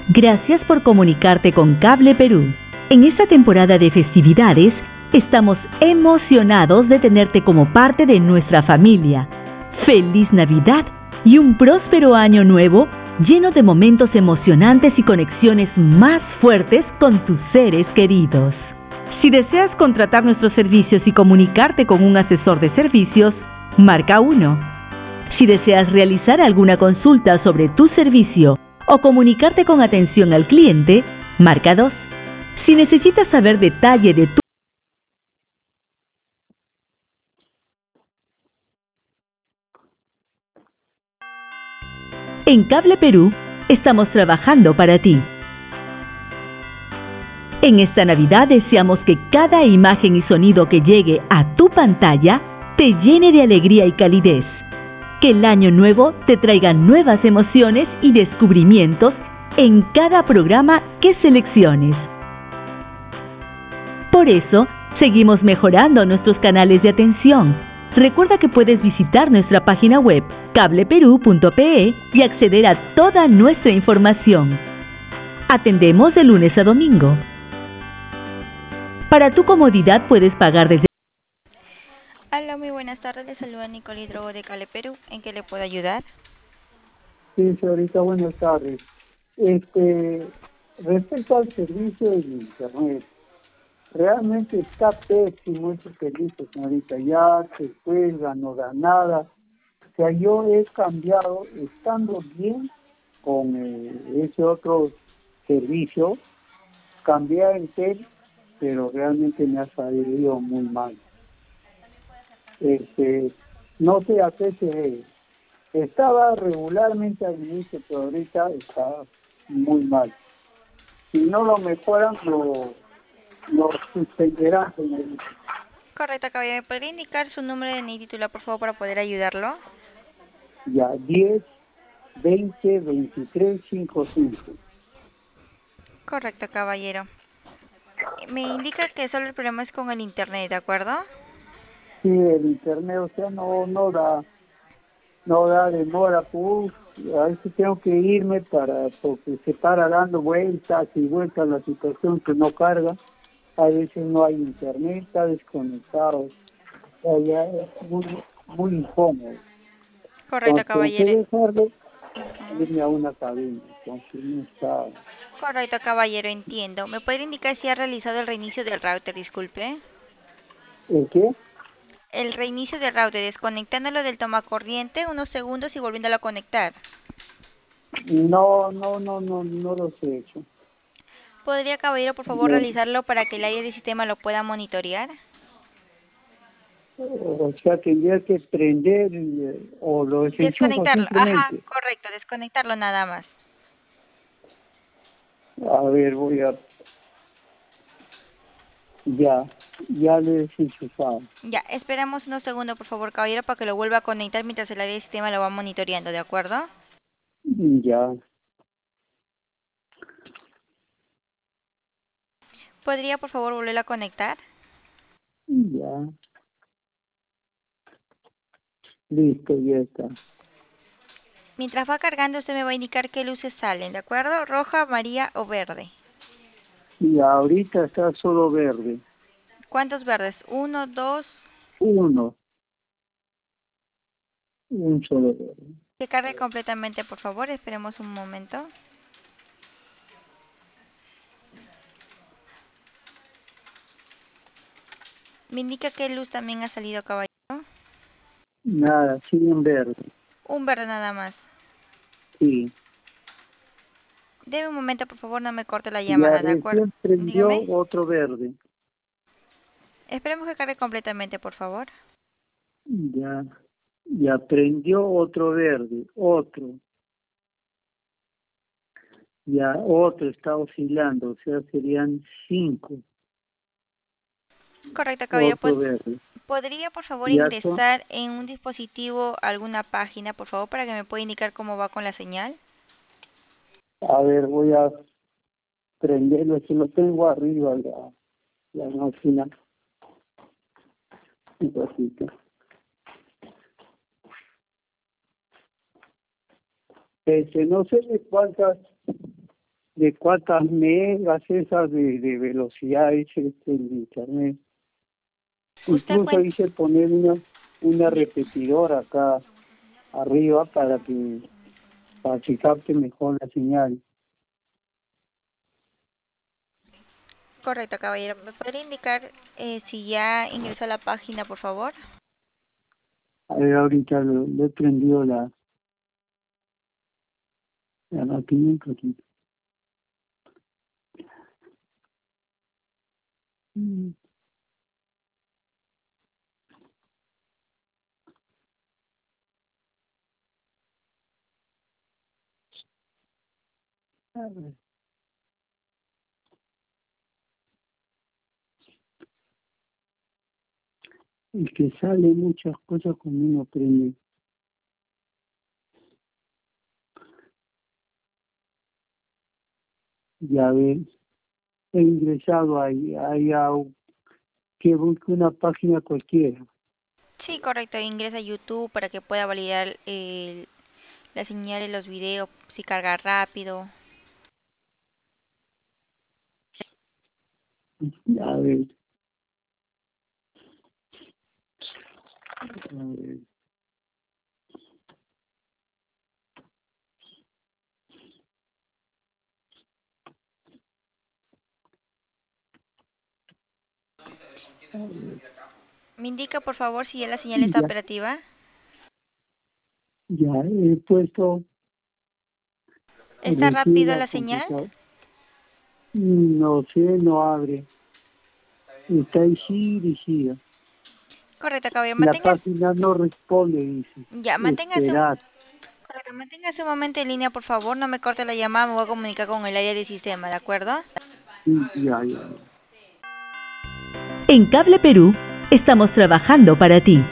Gracias por comunicarte con Cable Perú. En esta temporada de festividades, estamos emocionados de tenerte como parte de nuestra familia. ¡Feliz Navidad y un próspero año nuevo lleno de momentos emocionantes y conexiones más fuertes con tus seres queridos! Si deseas contratar nuestros servicios y comunicarte con un asesor de servicios, marca 1. Si deseas realizar alguna consulta sobre tu servicio o comunicarte con atención al cliente, marca 2. Si necesitas saber detalle de tu... En Cable Perú, estamos trabajando para ti. En esta Navidad deseamos que cada imagen y sonido que llegue a tu pantalla te llene de alegría y calidez. Que el año nuevo te traiga nuevas emociones y descubrimientos en cada programa que selecciones. Por eso, seguimos mejorando nuestros canales de atención. Recuerda que puedes visitar nuestra página web cableperú.pe y acceder a toda nuestra información. Atendemos de lunes a domingo. Para tu comodidad puedes pagar desde... Hola, muy buenas tardes. Les saluda Nicole Hidrogo de Cable Perú. ¿En qué le puedo ayudar? Sí, señorita, buenas tardes. Respecto al servicio de Internet, realmente está pésimo ese servicio, señorita. Ya se cuelga, no da nada. O sea, yo he cambiado, estando bien con ese otro servicio, cambié a Entel, pero realmente me ha salido muy mal. No sé a qué se debe. Estaba regularmente al inicio, pero ahorita está muy mal. Si no lo mejoran, lo suspenderán, señorita. Correcto, caballero. ¿Me podría indicar su número de NIE titular, por favor, para poder ayudarlo? Ya, 10, 20, 23, 55. Correcto, caballero. Me indica que solo el problema es con el internet, ¿de acuerdo? Sí, el internet, o sea, no da demora, pues, a veces tengo que irme porque se para dando vueltas y vueltas la situación que no carga. A veces no hay internet, está desconectado. O sea, ya es muy incómodo. Correcto, Entonces tengo que caballero. dejarlo, Ujú. irme a una cabina. Entonces no está... Correcto, caballero, entiendo. ¿Me podría indicar si ha realizado el reinicio del router, disculpe? ¿El qué? El reinicio del router, desconectándolo del tomacorriente unos segundos y volviéndolo a conectar. No los he hecho. ¿Podría, caballero, por favor, No, realizarlo para que el área del sistema lo pueda monitorear? o sea, tendría que prender o lo desenchufo Desconectarlo, ajá, simplemente. correcto, desconectarlo nada más. A ver, ya le he desenchufado. Ya, esperamos unos segundos, por favor, caballero, para que lo vuelva a conectar mientras el área del sistema lo va monitoreando, ¿de acuerdo? Ya, ¿Podría, por favor, volverlo a conectar? ya, listo, ya está. Mientras va cargando, usted me va a indicar qué luces salen, ¿de acuerdo? Roja, amarilla o verde. Y ahorita está solo verde. ¿Cuántos verdes? Uno, dos. Uno, un solo verde. Que cargue completamente, por favor. Esperemos un momento. Me indica qué luz también ha salido, caballero. Nada, sigue en verde. Un verde nada más. Sí. Deme un momento, por favor, no me corte la Ya llamada, ¿de acuerdo? recién prendió Dígame. otro verde. Esperemos que cargue completamente, por favor. Ya prendió otro verde, otro. Ya otro está oscilando, o sea, serían 5. Correcto, caballero. Otro verde. ¿Podría, por favor, Ya son, ingresar en un dispositivo alguna página, por favor, para que me pueda indicar cómo va con la señal? a ver, voy a prenderlo, si lo tengo arriba, la máquina. Un ratito. No sé de de cuántas megas esas de velocidad es el internet. Incluso hice poner una repetidora acá arriba para que capte mejor la señal. Correcto, caballero. ¿Me podría indicar si ya ingresó a la página, por favor? A ver, ahorita le he prendido la máquina un poquito. A ver. Es que sale muchas cosas cuando uno prende. Ya ves, he ingresado ahí que busque una página cualquiera. Sí, correcto. Ingresa a YouTube para que pueda validar la señal de los videos, si carga rápido. A ver. A ver. ¿Me indica, por favor, si ya la señal está operativa? Ya he puesto. ¿Está rápida la señal? No sé, no abre. Está ahí sigue. Correcto, caballero. La página no responde, dice. Ya, manténgase un momento en línea, por favor. No me corte la llamada, me voy a comunicar con el área del sistema, ¿de acuerdo? Ya. En Cable Perú estamos trabajando para ti.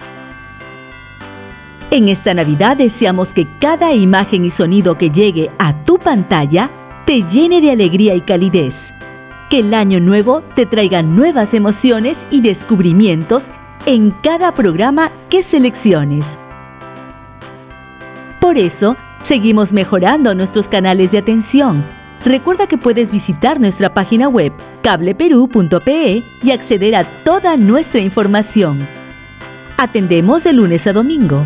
En esta Navidad deseamos que cada imagen y sonido que llegue a tu pantalla te llene de alegría y calidez. Que el año nuevo te traiga nuevas emociones y descubrimientos en cada programa que selecciones. Por eso, seguimos mejorando nuestros canales de atención. Recuerda que puedes visitar nuestra página web cableperú.pe y acceder a toda nuestra información. Atendemos de lunes a domingo.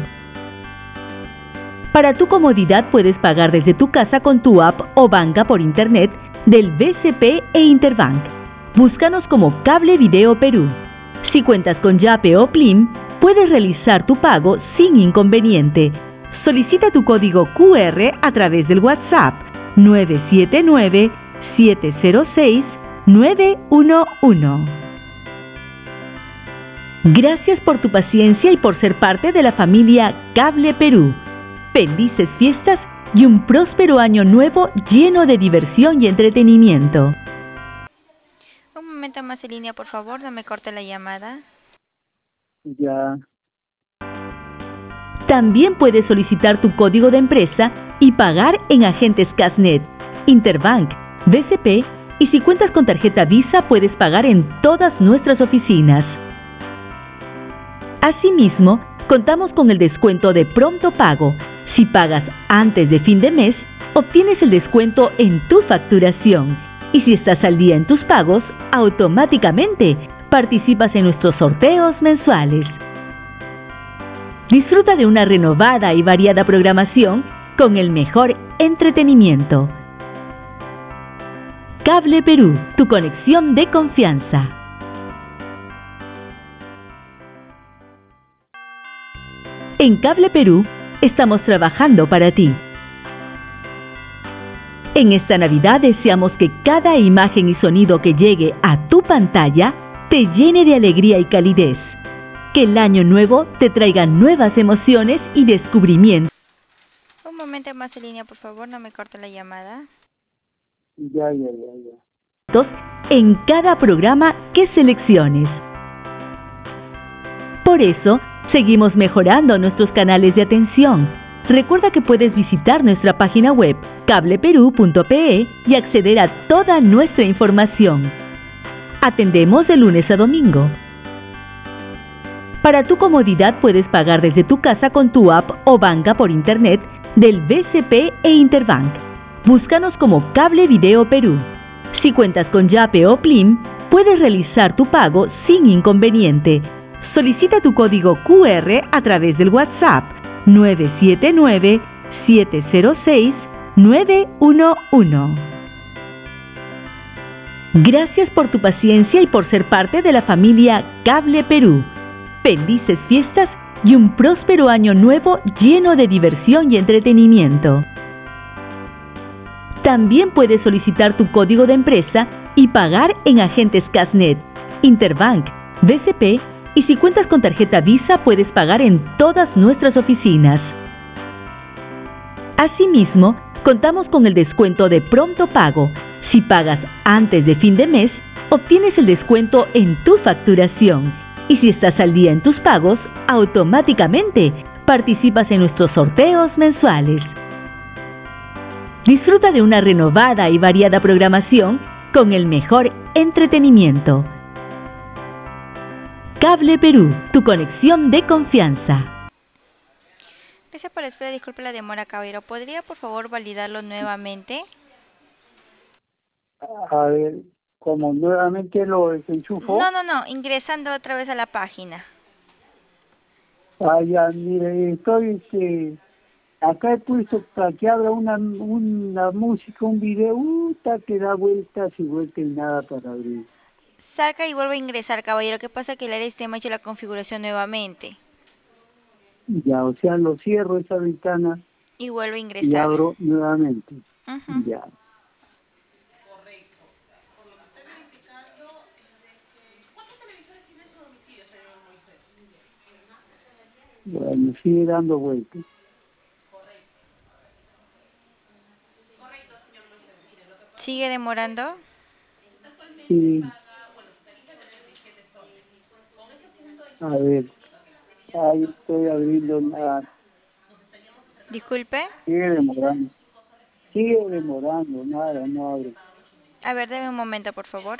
Para tu comodidad puedes pagar desde tu casa con tu app o banca por internet del BCP e Interbank. Búscanos como Cable Video Perú. Si cuentas con Yape o Plim, puedes realizar tu pago sin inconveniente. Solicita tu código QR a través del WhatsApp 979-706-911. Gracias por tu paciencia y por ser parte de la familia Cable Perú. Felices fiestas y un próspero año nuevo lleno de diversión y entretenimiento. Un momento más en línea, por favor, no me corte la llamada. Ya. También puedes solicitar tu código de empresa y pagar en agentes Casnet, Interbank, BCP y si cuentas con tarjeta Visa puedes pagar en todas nuestras oficinas. Asimismo, contamos con el descuento de pronto pago. Si pagas antes de fin de mes, obtienes el descuento en tu facturación. Y si estás al día en tus pagos, automáticamente participas en nuestros sorteos mensuales. Disfruta de una renovada y variada programación con el mejor entretenimiento. Cable Perú, tu conexión de confianza. En Cable Perú estamos trabajando para ti. En esta Navidad deseamos que cada imagen y sonido que llegue a tu pantalla te llene de alegría y calidez. Que el año nuevo te traiga nuevas emociones y descubrimientos. Un momento más en línea, por favor, no me corte la llamada. Ya. En cada programa que selecciones. Por eso, seguimos mejorando nuestros canales de atención. Recuerda que puedes visitar nuestra página web cableperú.pe y acceder a toda nuestra información. Atendemos de lunes a domingo. Para tu comodidad puedes pagar desde tu casa con tu app o banca por internet del BCP e Interbank. Búscanos como Cable Video Perú. Si cuentas con Yape o Plim, puedes realizar tu pago sin inconveniente. Solicita tu código QR a través del WhatsApp 979-706-911. Gracias por tu paciencia y por ser parte de la familia Cable Perú. Felices fiestas y un próspero año nuevo lleno de diversión y entretenimiento. También puedes solicitar tu código de empresa y pagar en agentes Casnet, Interbank, BCP, y si cuentas con tarjeta Visa puedes pagar en todas nuestras oficinas. Asimismo, contamos con el descuento de pronto pago. Si pagas antes de fin de mes, obtienes el descuento en tu facturación. Y si estás al día en tus pagos, automáticamente participas en nuestros sorteos mensuales. Disfruta de una renovada y variada programación con el mejor entretenimiento. Cable Perú, tu conexión de confianza. Gracias por la espera, disculpe la demora, caballero. ¿Podría por favor validarlo nuevamente? A ver, como nuevamente lo desenchufo. No, ingresando otra vez a la página. Ya, mire, estoy, acá he puesto para que abra una música, un video, que da vueltas y vueltas y nada para abrir. Salga y vuelve a ingresar, caballero. ¿Qué pasa? Que el área sistema ha hecho la configuración nuevamente. Ya, o sea, lo cierro esa ventana Y vuelve a y ingresar. abro nuevamente. Ya. Bueno, sigue dando vueltas. ¿Sigue demorando? Sí. A ver, ahí estoy abriendo nada. Disculpe. Sigue demorando. Sigue demorando, nada, no abre. A ver, deme un momento, por favor.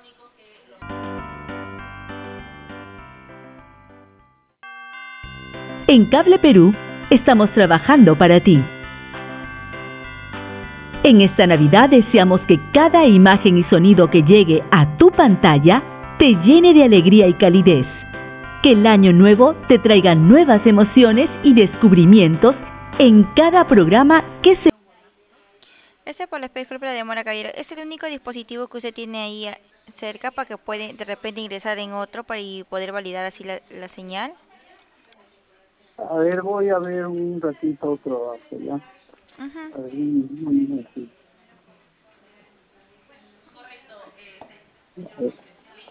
En Cable Perú, estamos trabajando para ti. En esta Navidad deseamos que cada imagen y sonido que llegue a tu pantalla te llene de alegría y calidez. Que el año nuevo te traiga nuevas emociones y descubrimientos en cada programa que se... Gracias por la espera, disculpe la demora, caballero. ¿Es el único dispositivo que usted tiene ahí cerca para que puede de repente ingresar en otro para y poder validar así la señal? A ver, voy a ver un ratito otro abajo, ¿ya? A ver, un ratito. A ver.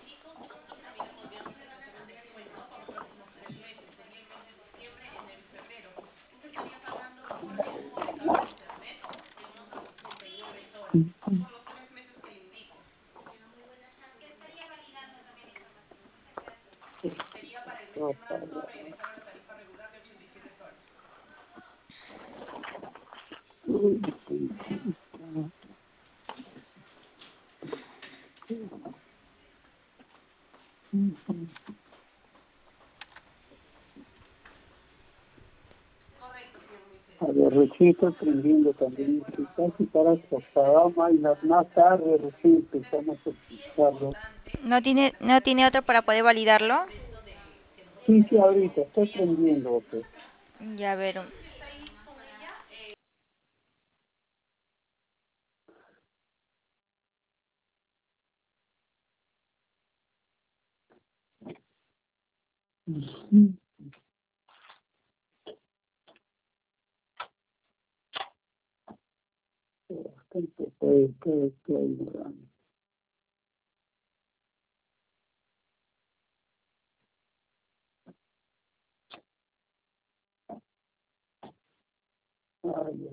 A ver, recién estoy aprendiendo también. Casi para Cochabamba y más tarde recién empezamos a utilizarlo. ¿No tiene otro para poder validarlo? Sí, ahorita estoy aprendiendo, ok. Ya, a ver. Bastante estoy ignorando. Ay,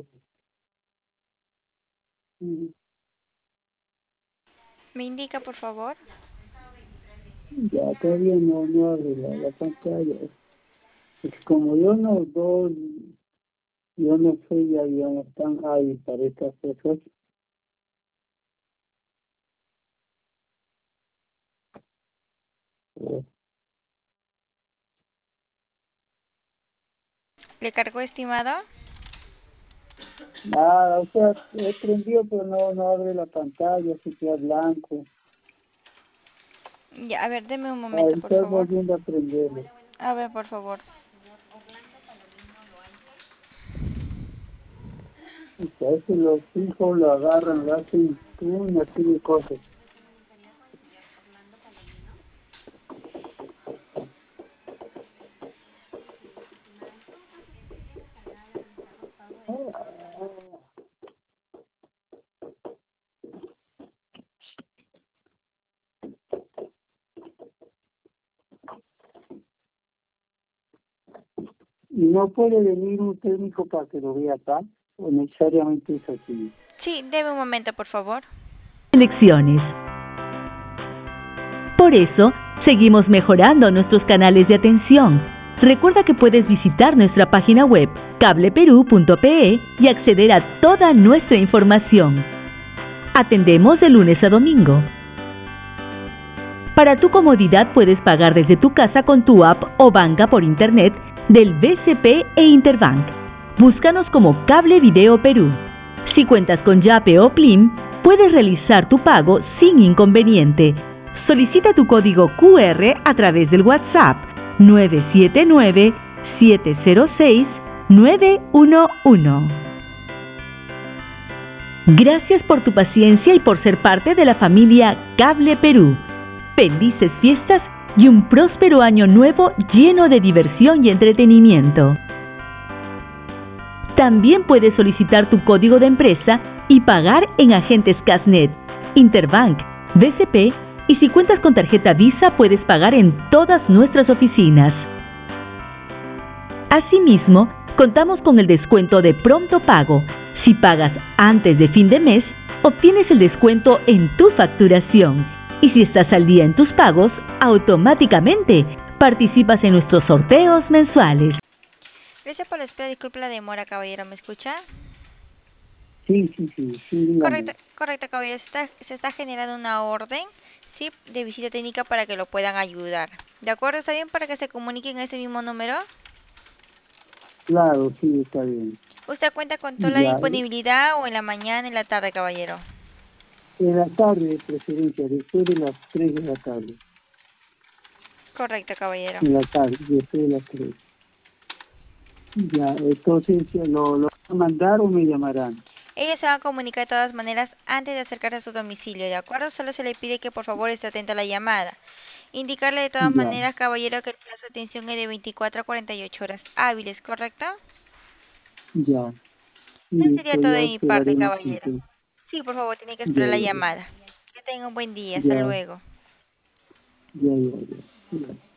¿Me indica, por favor? ya todavía no abre la pantalla. Es como yo no sé ya digamos tan hábil para estas cosas. eh, ¿Le cargó, estimado? Nada, o sea, he prendido, pero no abre la pantalla, se queda blanco. Ya, a ver, deme un Ahí momento, por estoy favor. volviendo a prenderlo. A ver, por favor. Y que a veces los hijos lo agarran, lo hacen una serie de cosas. Y no puede venir un técnico para que lo vea acá, o necesariamente es así. Sí, deme un momento, por favor. Elecciones. Por eso, seguimos mejorando nuestros canales de atención. Recuerda que puedes visitar nuestra página web cableperú.pe y acceder a toda nuestra información. Atendemos de lunes a domingo. Para tu comodidad puedes pagar desde tu casa con tu app o banca por internet del BCP e Interbank. Búscanos como Cable Video Perú. Si cuentas con Yape o Plim, puedes realizar tu pago sin inconveniente. Solicita tu código QR a través del WhatsApp 979-706-911. Gracias por tu paciencia y por ser parte de la familia Cable Perú. Felices fiestas y un próspero año nuevo lleno de diversión y entretenimiento. También puedes solicitar tu código de empresa y pagar en agentes Casnet, Interbank, BCP y si cuentas con tarjeta Visa puedes pagar en todas nuestras oficinas. Asimismo, contamos con el descuento de pronto pago. Si pagas antes de fin de mes, obtienes el descuento en tu facturación. Y si estás al día en tus pagos, automáticamente participas en nuestros sorteos mensuales. Gracias por la espera, disculpe la demora, caballero, ¿me escucha? Sí, dígame. Correcto, caballero, se está generando una orden, sí, de visita técnica para que lo puedan ayudar. ¿De acuerdo? ¿Está bien para que se comuniquen a ese mismo número? Claro, sí, está bien. ¿Usted cuenta con toda la Ya, disponibilidad o en la mañana, en la tarde, caballero? en la tarde de preferencia, después de las 3 de la tarde. Correcto, caballero. En la tarde, después de las 3. Ya, entonces, ¿lo van a mandar o me llamarán? Ellos se van a comunicar de todas maneras antes de acercarse a su domicilio, ¿de acuerdo? Solo se le pide que por favor esté atento a la llamada. Indicarle de todas Ya, maneras, caballero, que el plazo de atención es de 24 a 48 horas hábiles, ¿correcto? ya. Eso sería Listo, todo de ya mi parte, esperaremos caballero. entonces. Sí, por favor, tiene que Ya, esperar la ya, llamada. Que tenga un buen día. Hasta ya, luego. ya, ya, ya. Ya.